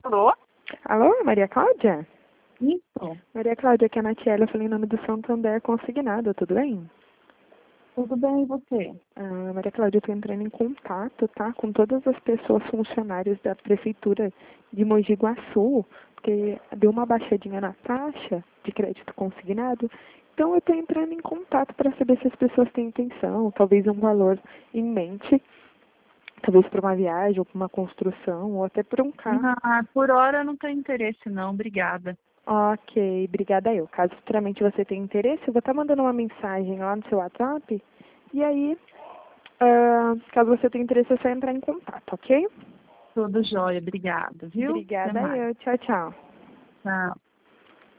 Alô? Alô, Maria Cláudia? Isso. Maria Cláudia, aqui é a Natiela, eu falei em nome do Santander Consignado, tudo bem? Tudo bem, e você? Maria Cláudia, eu estou entrando em contato, tá? Com todas as pessoas funcionárias da Prefeitura de Mogi Guaçu, porque deu uma baixadinha na taxa de crédito consignado. Então, eu estou entrando em contato para saber se as pessoas têm intenção, talvez um valor em mente, talvez para uma viagem, ou para uma construção, ou até para um carro. Por hora eu não tenho interesse não, obrigada. Ok, obrigada eu. Caso futuramente você tenha interesse, eu vou estar mandando uma mensagem lá no seu WhatsApp. E aí, caso você tenha interesse, é só entrar em contato, ok? Tudo jóia, obrigada, viu? Até Obrigada mais. eu. Tchau, tchau. Tchau.